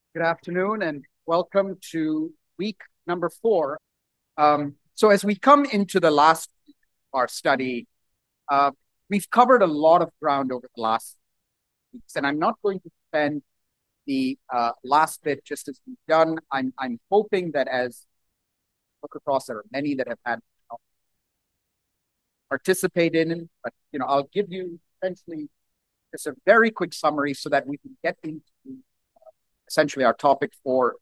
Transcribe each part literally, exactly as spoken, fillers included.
Good afternoon and welcome to week number four. Um, so, as we come into the last week of our study, uh, we've covered a lot of ground over the last weeks, and I'm not going to spend the uh, last bit just as we've done. I'm, I'm hoping that as we look across, there are many that have had uh, participated in, but you know, I'll give you essentially just a very quick summary so that we can get into essentially our topic for.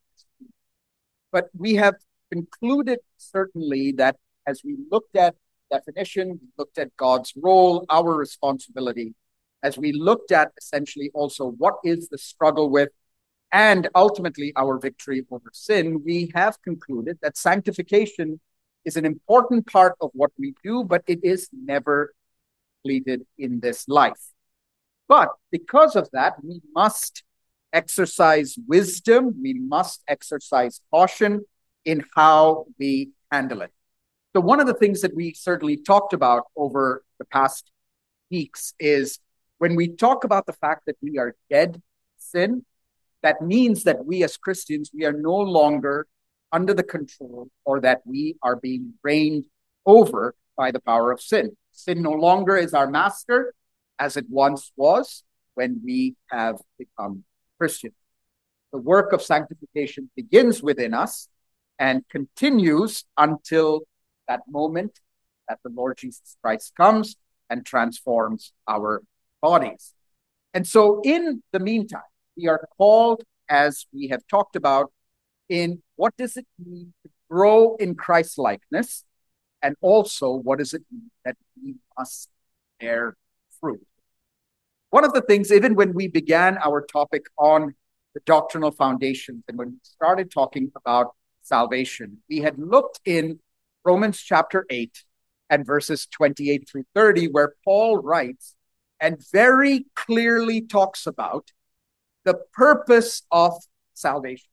But we have concluded certainly that as we looked at definition, we looked at God's role, our responsibility, as we looked at essentially also what is the struggle with, and ultimately our victory over sin, we have concluded that sanctification is an important part of what we do, but it is never completed in this life. But because of that, we must exercise wisdom. We must exercise caution in how we handle it. So, one of the things that we certainly talked about over the past weeks is when we talk about the fact that we are dead to sin, that means that we as Christians, we are no longer under the control or that we are being reigned over by the power of sin. Sin no longer is our master as it once was when we have become Christian. The work of sanctification begins within us and continues until that moment that the Lord Jesus Christ comes and transforms our bodies. And so, in the meantime, we are called, as we have talked about, in what does it mean to grow in Christ likeness, and also what does it mean that we must bear fruit. One of the things, even when we began our topic on the doctrinal foundations and when we started talking about salvation, we had looked in Romans chapter eight and verses twenty-eight through thirty, where Paul writes and very clearly talks about the purpose of salvation.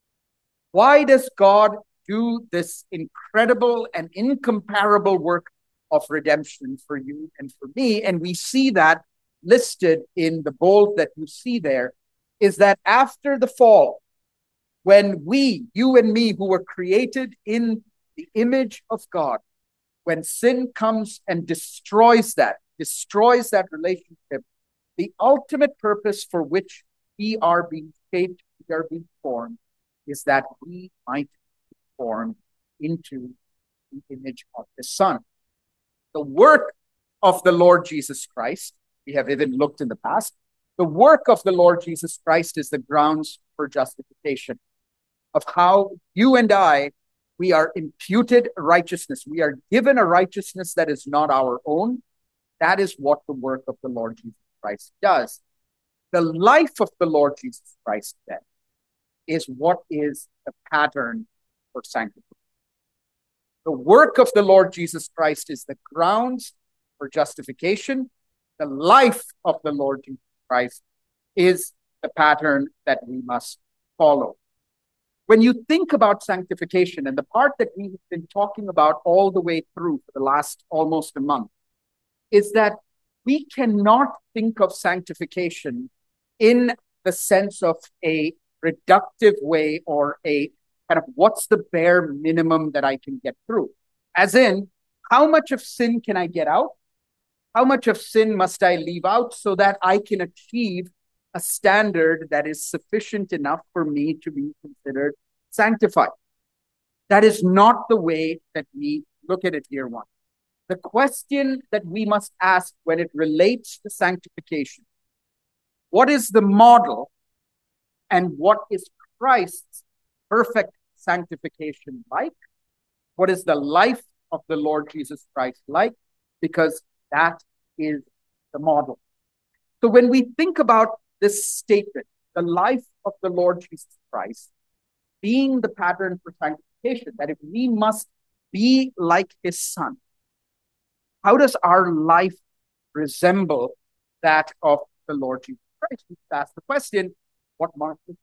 Why does God do this incredible and incomparable work of redemption for you and for me? And we see that listed in the bold that you see there, is that after the fall, when we, you and me, who were created in the image of God, when sin comes and destroys that, destroys that relationship, the ultimate purpose for which we are being shaped, we are being formed, is that we might be formed into the image of the Son. The work of the Lord Jesus Christ, we have even looked in the past, the work of the Lord Jesus Christ is the grounds for justification, of how you and I, we are imputed righteousness. We are given a righteousness that is not our own. That is what the work of the Lord Jesus Christ does. The life of the Lord Jesus Christ, then, is what is the pattern for sanctification. The work of the Lord Jesus Christ is the grounds for justification. The life of the Lord Jesus Christ is the pattern that we must follow. When you think about sanctification, and the part that we have been talking about all the way through for the last almost a month, is that we cannot think of sanctification in the sense of a reductive way or a kind of what's the bare minimum that I can get through. As in, how much of sin can I get out? How much of sin must I leave out so that I can achieve a standard that is sufficient enough for me to be considered sanctified? That is not the way that we look at it here, one. The question that we must ask when it relates to sanctification, what is the model and what is Christ's perfect sanctification like? What is the life of the Lord Jesus Christ like? Because that is the model. So when we think about this statement, the life of the Lord Jesus Christ being the pattern for sanctification, that if we must be like his Son, how does our life resemble that of the Lord Jesus Christ? We ask the question, what marked it?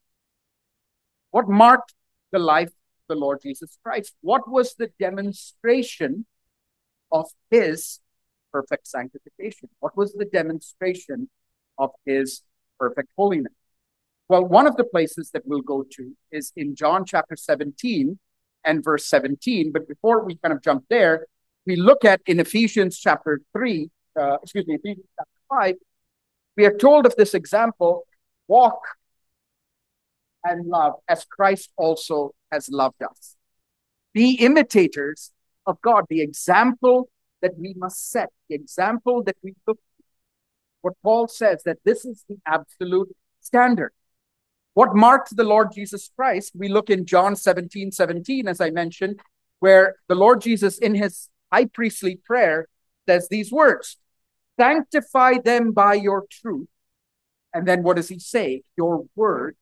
What marked the life of the Lord Jesus Christ? What was the demonstration of his perfect sanctification? What was the demonstration of his perfect holiness? Well, one of the places that we'll go to is in John chapter seventeen and verse seventeen. But before we kind of jump there, we look at in Ephesians chapter three, uh, excuse me, Ephesians chapter five, we are told of this example, walk and love as Christ also has loved us. Be imitators of God, the example that we must set, the example that we look to. What Paul says, that this is the absolute standard. What marked the Lord Jesus Christ? We look in John seventeen, seventeen, as I mentioned, where the Lord Jesus in his high priestly prayer says these words, sanctify them by your truth. And then what does he say? Your word.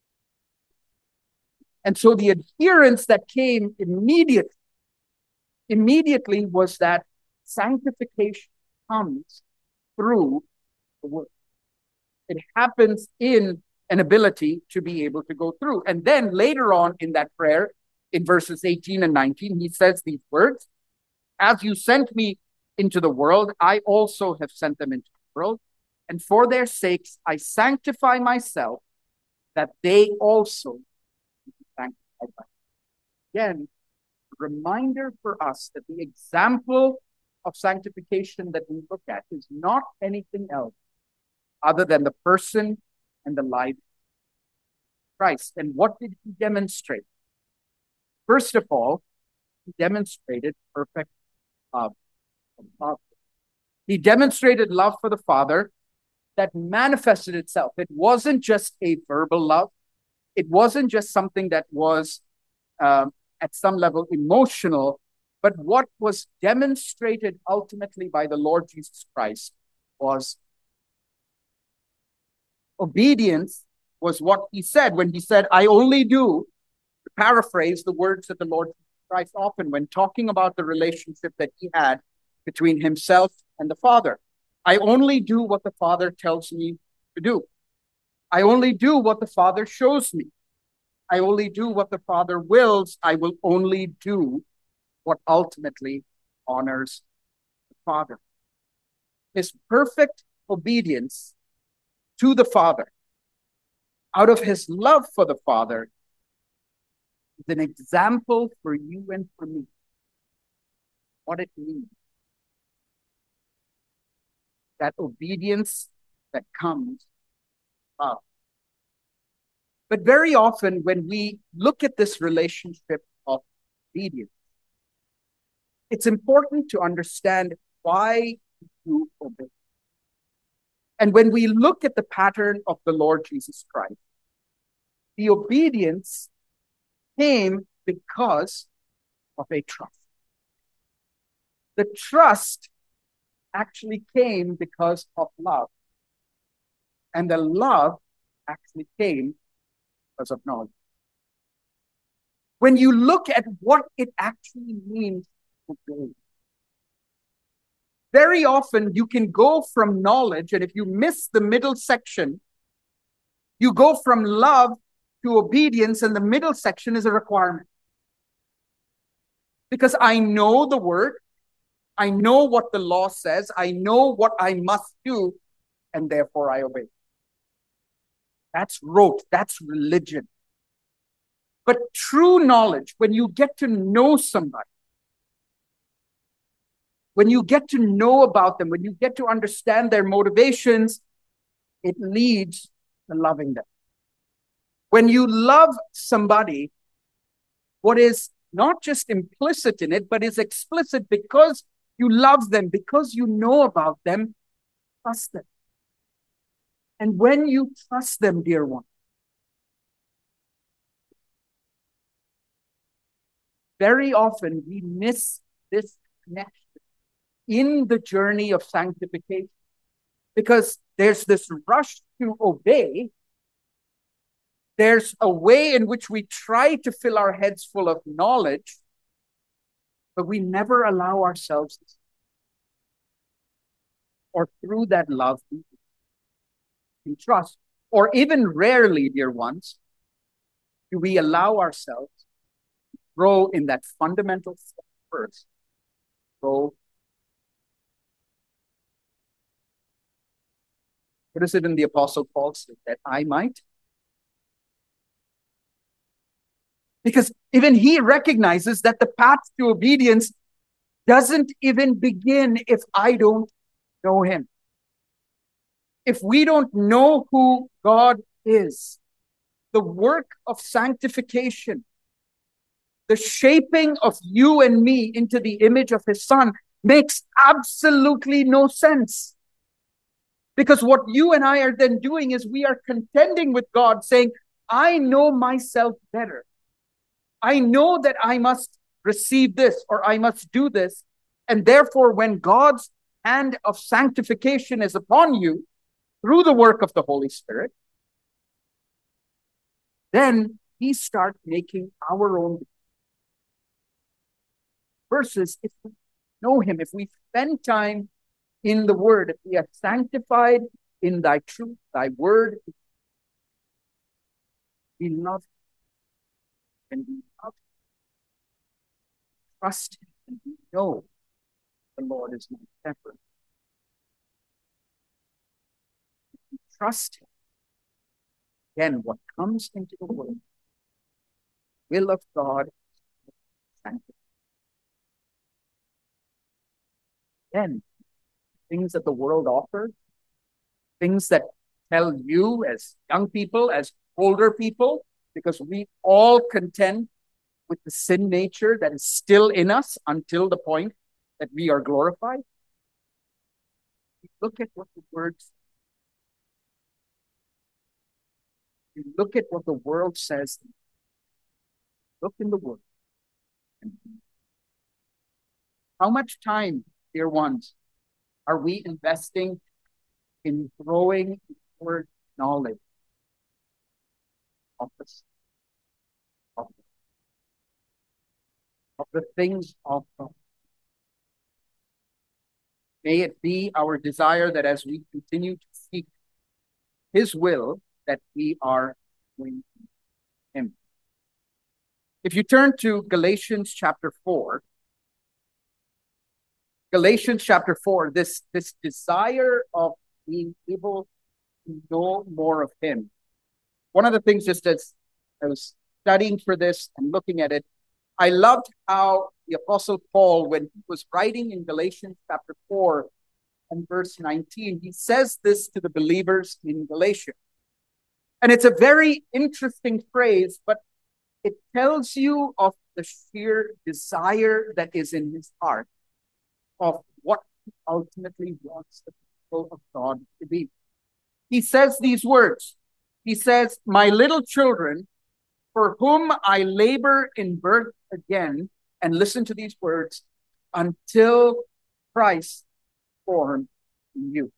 And so the adherence that came immediately, immediately was that sanctification comes through the word. It happens in an ability to be able to go through. And then later on in that prayer, in verses eighteen and nineteen, he says these words, as you sent me into the world, I also have sent them into the world. And for their sakes, I sanctify myself, that they also be sanctified by me. Again, a reminder for us that the example of sanctification that we look at is not anything else other than the person and the life of Christ. And what did he demonstrate? First of all, he demonstrated perfect love for the Father. He demonstrated love for the Father that manifested itself. It wasn't just a verbal love. It wasn't just something that was um, at some level emotional, but what was demonstrated ultimately by the Lord Jesus Christ was obedience. Was what he said when he said, I only do, to paraphrase the words that the Lord Jesus Christ often when talking about the relationship that he had between himself and the Father. I only do what the Father tells me to do. I only do what the Father shows me. I only do what the Father wills. I will only do what ultimately honors the Father. His perfect obedience to the Father, out of his love for the Father, is an example for you and for me. What it means. That obedience that comes up. But very often when we look at this relationship of obedience, it's important to understand why you obey. And when we look at the pattern of the Lord Jesus Christ, the obedience came because of a trust. The trust actually came because of love. And the love actually came because of knowledge. When you look at what it actually means to obey, very often you can go from knowledge, and if you miss the middle section, you go from love to obedience, and the middle section is a requirement. Because I know the word, I know what the law says, I know what I must do, and therefore I obey. That's rote, that's religion. But true knowledge, when you get to know somebody, when you get to know about them, when you get to understand their motivations, it leads to loving them. When you love somebody, what is not just implicit in it, but is explicit because you love them, because you know about them, trust them. And when you trust them, dear one, very often we miss this connection in the journey of sanctification because there's this rush to obey. There's a way in which we try to fill our heads full of knowledge, but we never allow ourselves to, or through that love, we trust. Or even rarely, dear ones, do we allow ourselves to grow in that fundamental step first. Grow. What is it in the Apostle Paul said? That I might Because even he recognizes that the path to obedience doesn't even begin if I don't know him. If we don't know who God is, the work of sanctification, the shaping of you and me into the image of his son makes absolutely no sense. Because what you and I are then doing is we are contending with God, saying, I know myself better. I know that I must receive this or I must do this. And therefore, when God's hand of sanctification is upon you through the work of the Holy Spirit, then we start making our own. Versus if we know him, if we spend time in the word, if we are sanctified in thy truth, thy word, we love him and we love him, trust him, and we know the Lord is my shepherd. If we trust him, then what comes into the word, will of God, sanctified. Then things that the world offers, things that tell you as young people, as older people, because we all contend with the sin nature that is still in us until the point that we are glorified. We look at what the words, we look at what the world says. Look in the word. How much time, dear ones, are we investing in growing word knowledge of the, of, of the things of God? May it be our desire that as we continue to seek his will, that we are doing him. If you turn to Galatians chapter four, Galatians chapter four, this, this desire of being able to know more of him. One of the things, just as I was studying for this and looking at it, I loved how the Apostle Paul, when he was writing in Galatians chapter four and verse nineteen, he says this to the believers in Galatia. And it's a very interesting phrase, but it tells you of the sheer desire that is in his heart of what he ultimately wants the people of God to be. He says these words. He says, my little children, for whom I labor in birth again, and listen to these words, until Christ formed in you.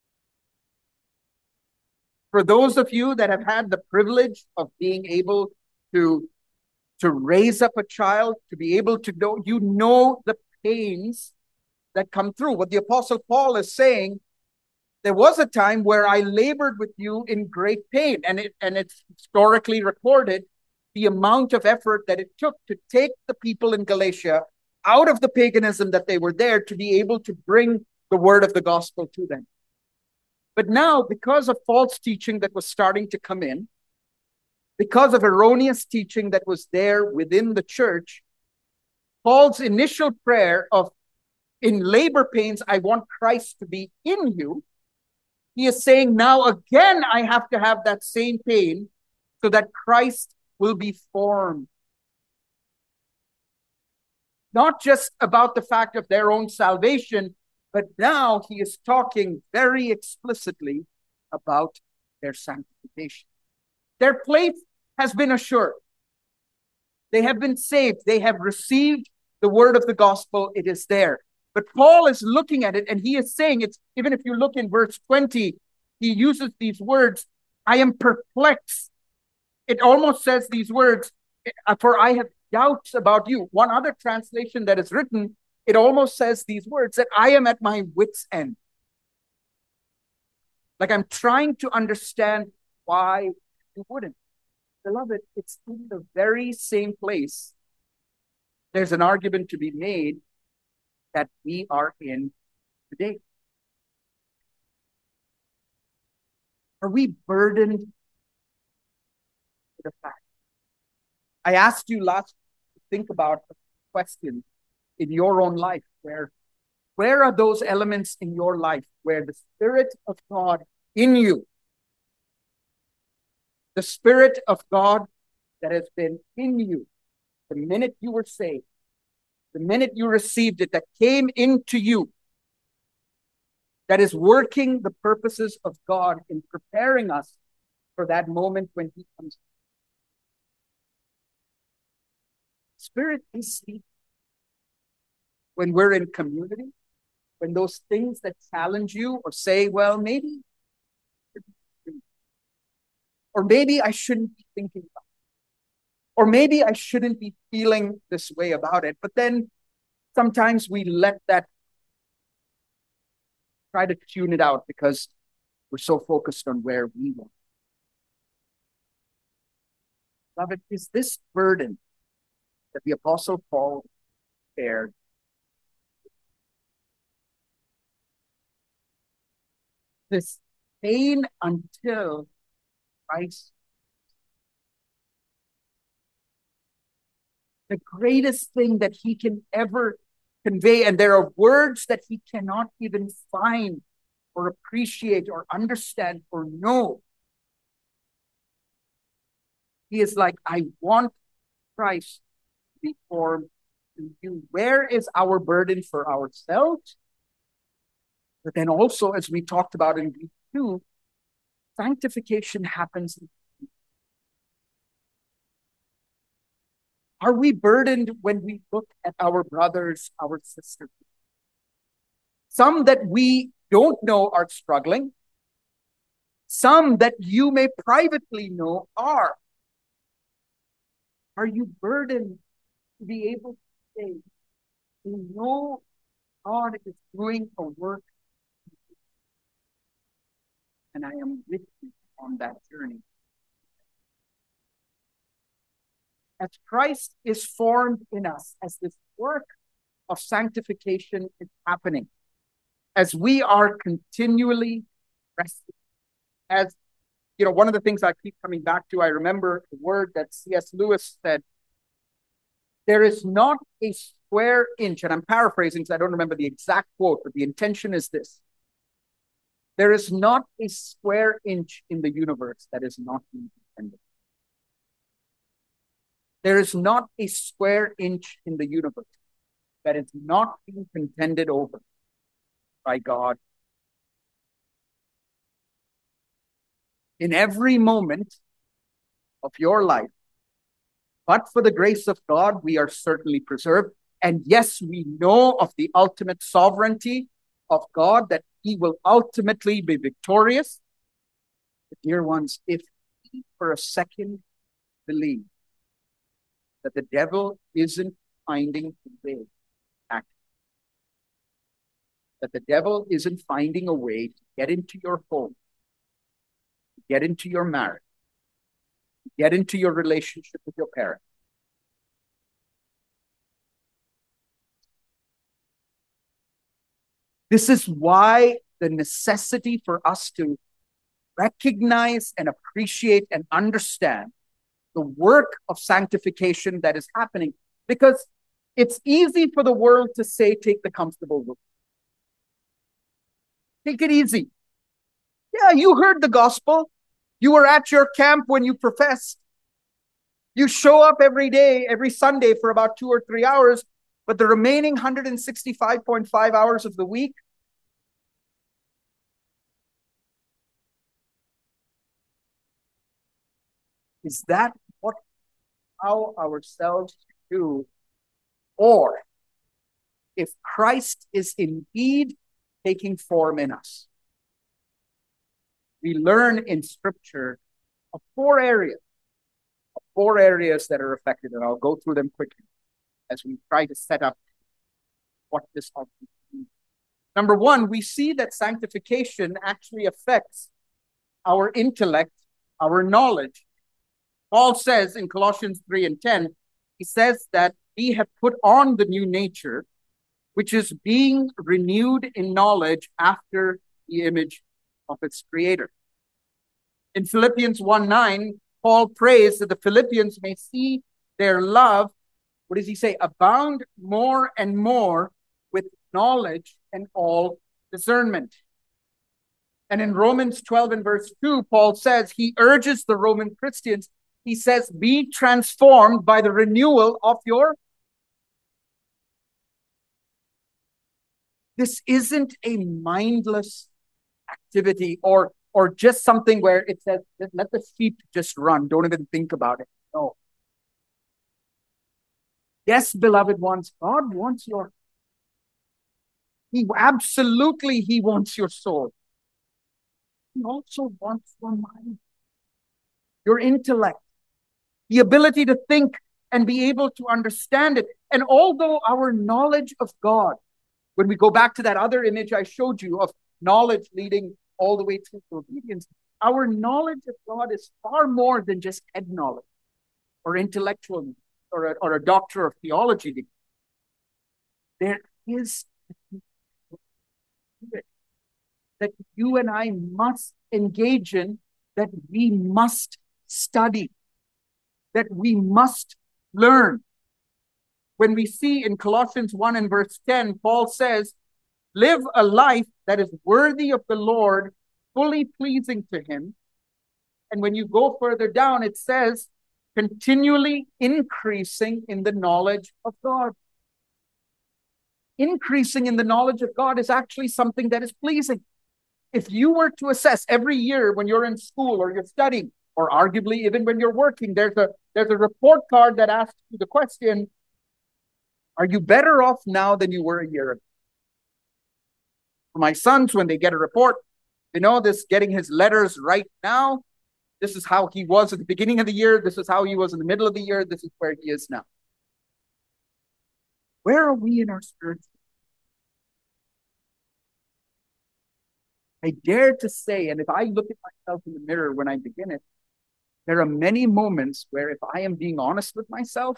For those of you that have had the privilege of being able to, to raise up a child, to be able to know, you know the pains that come through. What the Apostle Paul is saying, there was a time where I labored with you in great pain, and it and it's historically recorded the amount of effort that it took to take the people in Galatia out of the paganism that they were there to be able to bring the word of the gospel to them. But now, because of false teaching that was starting to come in, because of erroneous teaching that was there within the church, Paul's initial prayer of, in labor pains, I want Christ to be in you, he is saying, now again, I have to have that same pain so that Christ will be formed. Not just about the fact of their own salvation, but now he is talking very explicitly about their sanctification. Their place has been assured. They have been saved. They have received the word of the gospel. It is there. But Paul is looking at it and he is saying, it's even if you look in verse twenty, he uses these words, I am perplexed. It almost says these words, for I have doubts about you. One other translation that is written, it almost says these words, that I am at my wit's end. Like I'm trying to understand why you wouldn't. Beloved, it's in the very same place. There's an argument to be made that we are in today. Are we burdened with the fact I asked you last to think about a question in your own life. Where, where are those elements in your life where the Spirit of God in you, the Spirit of God that has been in you, the minute you were saved, the minute you received it, that came into you, that is working the purposes of God in preparing us for that moment when He comes. Spirit is sleep. When we're in community, when those things that challenge you or say, well, maybe, or maybe I shouldn't be thinking about it, or maybe I shouldn't be feeling this way about it. But then sometimes we let that try to tune it out because we're so focused on where we want. Beloved, is this burden that the Apostle Paul shared? This pain until Christ. The greatest thing that he can ever convey, and there are words that he cannot even find or appreciate or understand or know. He is like, I want Christ to be formed in you. Where is our burden for ourselves? But then also, as we talked about in week two, sanctification happens. Are we burdened when we look at our brothers, our sisters? Some that we don't know are struggling. Some that you may privately know are. Are you burdened to be able to say, you know God is doing a work and I am with you on that journey? As Christ is formed in us, as this work of sanctification is happening, as we are continually resting, as you know, one of the things I keep coming back to, I remember the word that C S Lewis said, there is not a square inch, and I'm paraphrasing because I don't remember the exact quote, but the intention is this. There is not a square inch in the universe that is not being contended. There is not a square inch in the universe that is not being contended over by God. In every moment of your life, but for the grace of God, we are certainly preserved. And yes, we know of the ultimate sovereignty of God, that He will ultimately be victorious. But dear ones, if we for a second believe that the devil isn't finding a way back, that the devil isn't finding a way to get into your home, to get into your marriage, to get into your relationship with your parents, this is why the necessity for us to recognize and appreciate and understand the work of sanctification that is happening. Because it's easy for the world to say, take the comfortable route. Take it easy. Yeah, you heard the gospel. You were at your camp when you professed. You show up every day, every Sunday for about two or three hours, but the remaining one hundred sixty-five point five hours of the week, is that what how ourselves do? Or if Christ is indeed taking form in us, we learn in Scripture of four areas, of four areas that are affected, and I'll go through them quickly as we try to set up what this ultimately means. Number one, we see that sanctification actually affects our intellect, our knowledge. Paul says in Colossians three and ten, he says that we have put on the new nature, which is being renewed in knowledge after the image of its creator. In Philippians one nine, Paul prays that the Philippians may see their love, what does he say? Abound more and more with knowledge and all discernment. And in Romans twelve and verse two, Paul says, he urges the Roman Christians, he says, be transformed by the renewal of your. This isn't a mindless activity or, or just something where it says, let the sheep just run. Don't even think about it. No. Yes, beloved ones, God wants your, he absolutely, he wants your soul. He also wants your mind, your intellect, the ability to think and be able to understand it. And although our knowledge of God, when we go back to that other image I showed you of knowledge leading all the way through to obedience, our knowledge of God is far more than just head knowledge or intellectual knowledge. Or a, or a doctor of theology. There is that you and I must engage in, that we must study, that we must learn. When we see in Colossians one and verse ten, Paul says, live a life that is worthy of the Lord, fully pleasing to him. And when you go further down, it says, continually increasing in the knowledge of God. Increasing in the knowledge of God is actually something that is pleasing. If you were to assess every year when you're in school or you're studying, or arguably even when you're working, there's a, there's a report card that asks you the question, are you better off now than you were a year ago? For my sons, when they get a report, they know this, getting his letters right now. This is how he was at the beginning of the year. This is how he was in the middle of the year. This is where he is now. Where are we in our spiritual? I dare to say, and if I look at myself in the mirror when I begin it, there are many moments where if I am being honest with myself,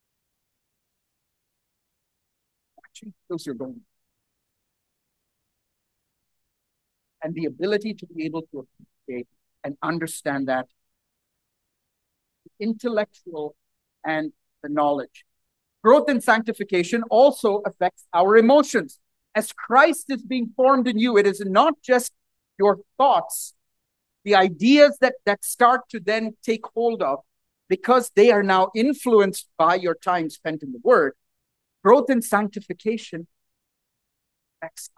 actually feels you're going. And the ability to be able to appreciate and understand that the intellectual and the knowledge. Growth in sanctification also affects our emotions. As Christ is being formed in you, it is not just your thoughts, the ideas that, that start to then take hold of, because they are now influenced by your time spent in the Word. Growth in sanctification affects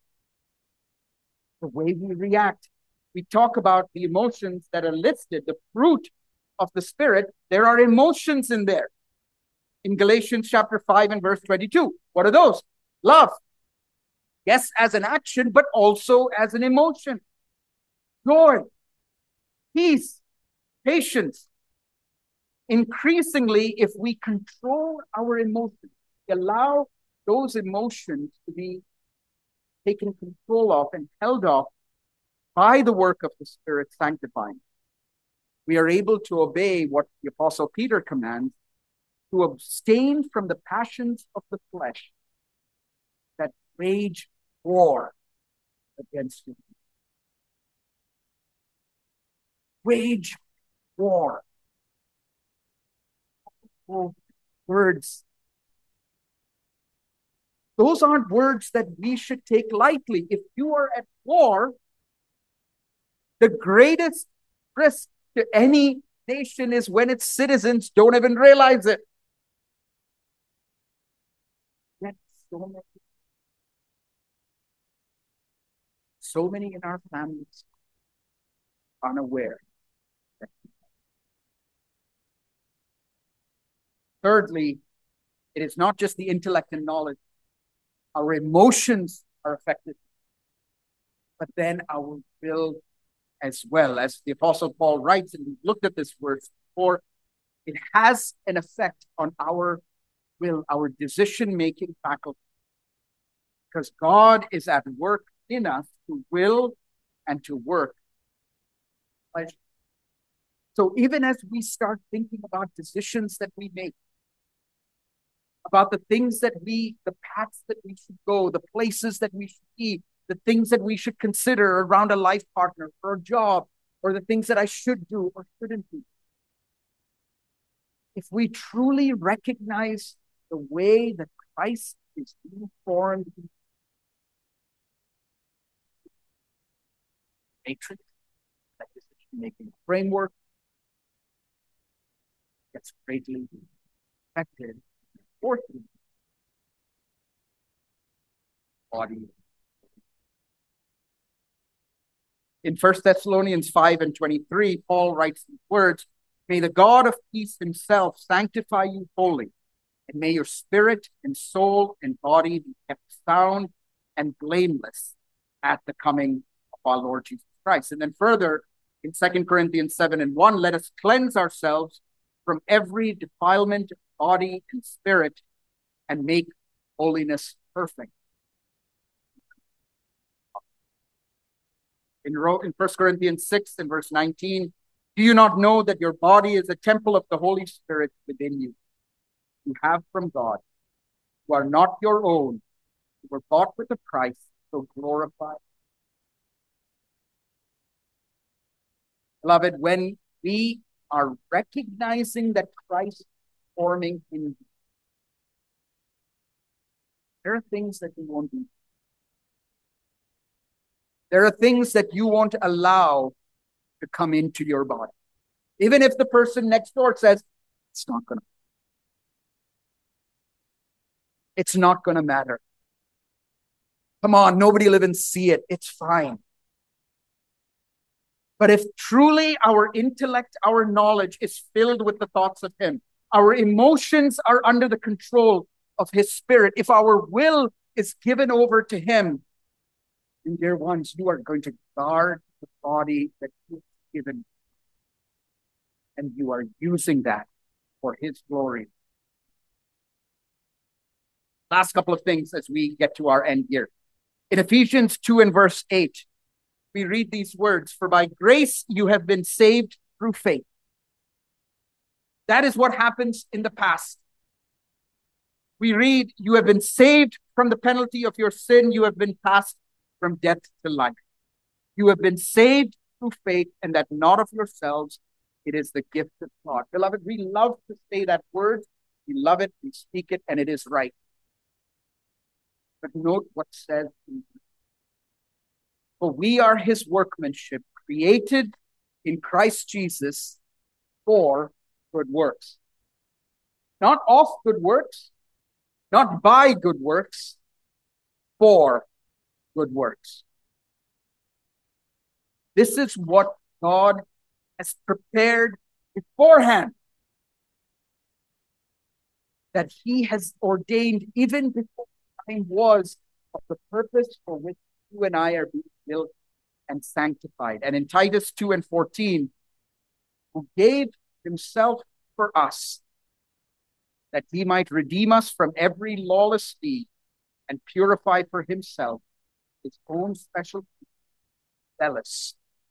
the way we react. We talk about the emotions that are listed, the fruit of the Spirit. There are emotions in there. In Galatians chapter five and verse twenty-two. What are those? Love. Yes, as an action, but also as an emotion. Joy, peace, patience. Increasingly, if we control our emotions, allow those emotions to be taken control of and held off by the work of the Spirit sanctifying, we are able to obey what the Apostle Peter commands, to abstain from the passions of the flesh that wage war against you. Wage war. Oh, words. Those aren't words that we should take lightly. If you are at war, the greatest risk to any nation is when its citizens don't even realize it. Yet so many, so many in our families unaware. Thirdly, it is not just the intellect and knowledge. Our emotions are affected, but then our will as well. As the Apostle Paul writes, and we've looked at this verse before, it has an effect on our will, our decision-making faculty. Because God is at work in us to will and to work. So even as we start thinking about decisions that we make, about the things that we, the paths that we should go, the places that we should be, the things that we should consider around a life partner or a job, or the things that I should do or shouldn't do. if we truly recognize the way that Christ is being formed, matrix, that decision-making framework gets greatly affected. Fourthly, body. In First Thessalonians five and twenty-three, Paul writes these words, "May the God of peace himself sanctify you wholly, and may your spirit and soul and body be kept sound and blameless at the coming of our Lord Jesus Christ." And then further, in Second Corinthians seven and one, "Let us cleanse ourselves from every defilement of body and spirit, and make holiness perfect." In First Corinthians six and verse nineteen, "Do you not know that your body is a temple of the Holy Spirit within you? You have from God. You are not your own. You were bought with a price, so glorify." Beloved, when we are recognizing that Christ is forming in you, there are things that we won't do. There are things that you won't allow to come into your body. Even if the person next door says, it's not going to. It's not going to matter. Come on, nobody will even see it. It's fine. But if truly our intellect, our knowledge is filled with the thoughts of him, our emotions are under the control of his spirit, if our will is given over to him, and dear ones, you are going to guard the body that you've given. And you are using that for his glory. Last couple of things as we get to our end here. In Ephesians two and verse eight, we read these words, "For by grace you have been saved through faith." That is what happens in the past. We read, you have been saved from the penalty of your sin. You have been passed from death to life. You have been saved through faith, and that not of yourselves. It is the gift of God. Beloved, we love to say that word. We love it. We speak it, and it is right. But note what it says. "For we are his workmanship, created in Christ Jesus for good works." Not of good works, not by good works, for good works. This is what God has prepared beforehand, that he has ordained even before time was, of the purpose for which you and I are being built and sanctified. And in Titus two and fourteen, "Who gave himself for us, that he might redeem us from every lawless deed, and purify for himself his own special people, zealous."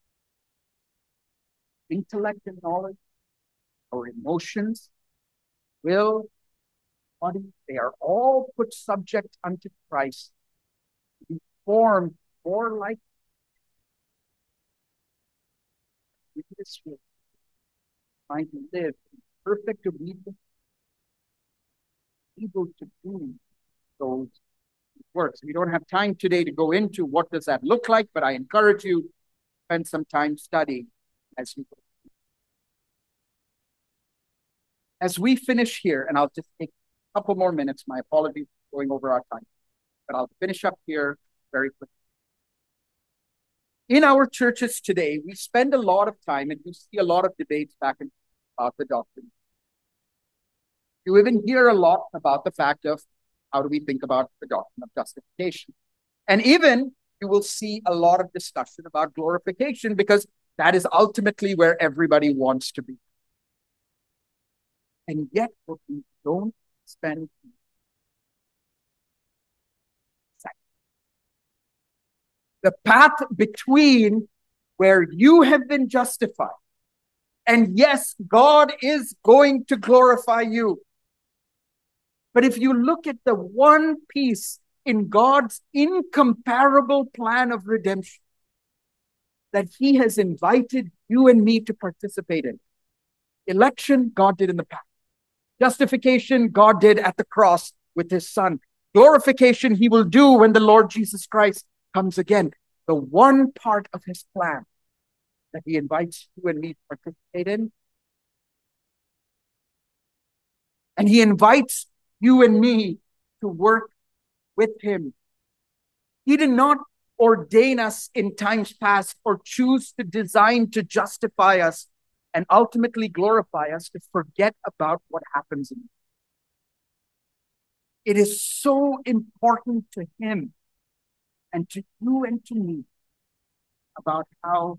Intellect and knowledge, our emotions, will, body, they are all put subject unto Christ, to be formed more like this way, trying to live in perfect obedience, able to do those works. We don't have time today to go into what does that look like, but I encourage you to spend some time studying as you go. As we finish here, and I'll just take a couple more minutes, my apologies for going over our time, but I'll finish up here very quickly. In our churches today, we spend a lot of time, and we see a lot of debates back and about the doctrine. You even hear a lot about the fact of how do we think about the doctrine of justification. And even you will see a lot of discussion about glorification, because that is ultimately where everybody wants to be. And yet, what we don't spend the path between where you have been justified, and yes, God is going to glorify you. But if you look at the one piece in God's incomparable plan of redemption that he has invited you and me to participate in, election, God did in the past. Justification, God did at the cross with his son. Glorification, he will do when the Lord Jesus Christ comes again. The one part of his plan that he invites you and me to participate in. And he invites you and me to work with him. He did not ordain us in times past or choose to design to justify us and ultimately glorify us to forget about what happens in. It is so important to him and to you and to me about how,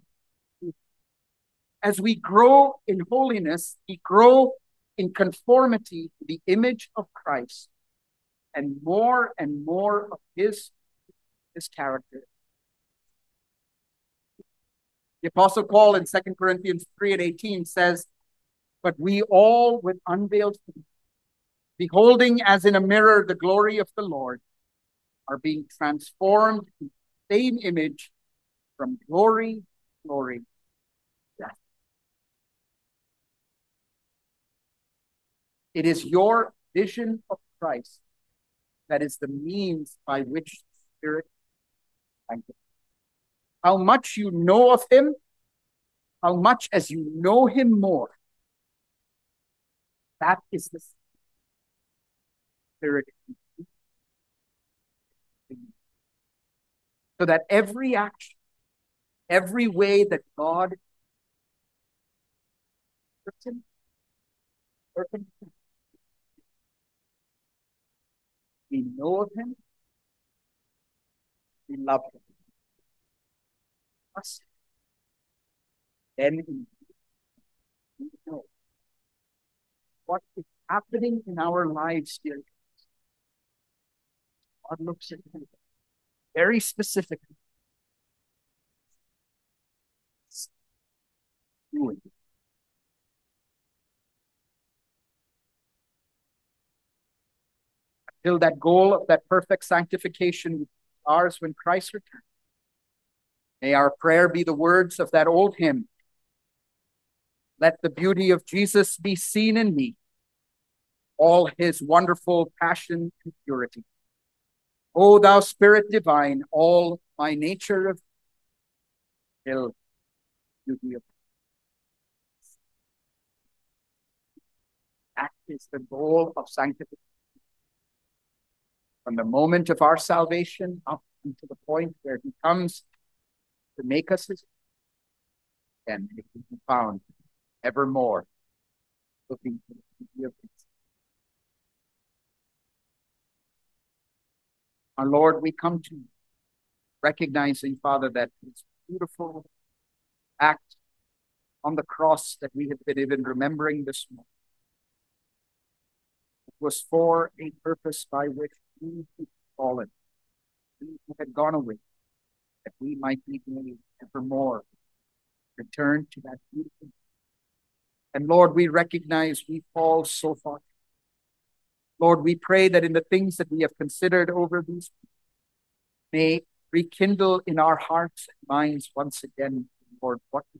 as we grow in holiness, we grow in conformity to the image of Christ and more and more of his, his character. The Apostle Paul in Second Corinthians three and eighteen says, "But we all with unveiled face, beholding as in a mirror the glory of the Lord, are being transformed in the same image from glory to glory." Yeah. It is your vision of Christ that is the means by which the Spirit sanctifies. How much you know of him, how much as you know him more, that is the Spirit. So that every action, every way that God written, written, we know of him, we love him. Us, then we know what is happening in our lives, dear. God looks at him very specifically. Doing. Until that goal of that perfect sanctification is ours when Christ returns. May our prayer be the words of that old hymn. Let the beauty of Jesus be seen in me, all his wonderful passion and purity. O thou Spirit divine, all my nature of ill beauty of. That is the goal of sanctification. From the moment of our salvation up to the point where he comes to make us his, and it will be found evermore looking for the beauty of his. Our Lord, we come to you, recognizing, Father, that this beautiful act on the cross that we have been even remembering this morning was for a purpose by which we had fallen, we had gone away, that we might be made evermore return to that beautiful. And Lord, we recognize we fall so far. Lord, we pray that in the things that we have considered over these, may rekindle in our hearts and minds once again, Lord, what we do.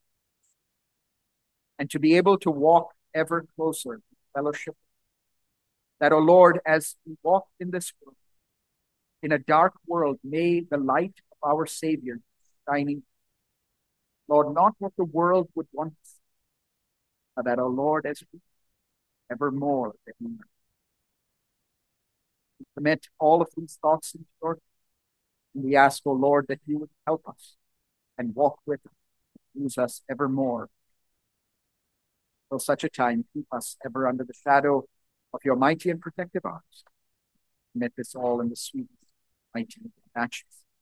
And to be able to walk ever closer in fellowship. That, O Lord, as we walk in this world, in a dark world, may the light of our Savior shining. Lord, not what the world would want to see, but that, O Lord, as we evermore that we commit all of these thoughts into your hands. And we ask, O Lord, that you would help us and walk with us, use us evermore. Till such a time, keep us ever under the shadow of your mighty and protective arms. Commit this all in the sweet, mighty, and matchless